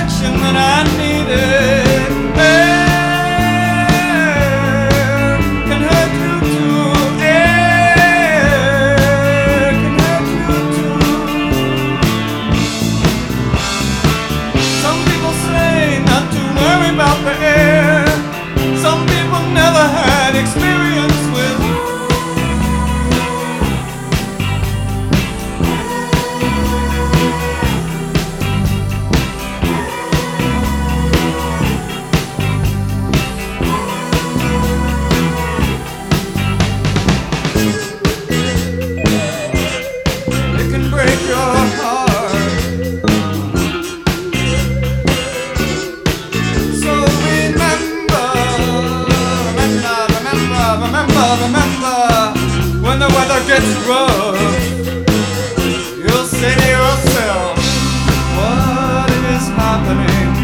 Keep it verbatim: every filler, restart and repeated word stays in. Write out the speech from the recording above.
protection that I needed. Air can hurt you too. Air can hurt you too. Some people say not to worry about the air. Some people never had experience with. Break your heart. So remember, remember, remember, remember, remember, when the weather gets rough, you'll say to yourself, what is happening?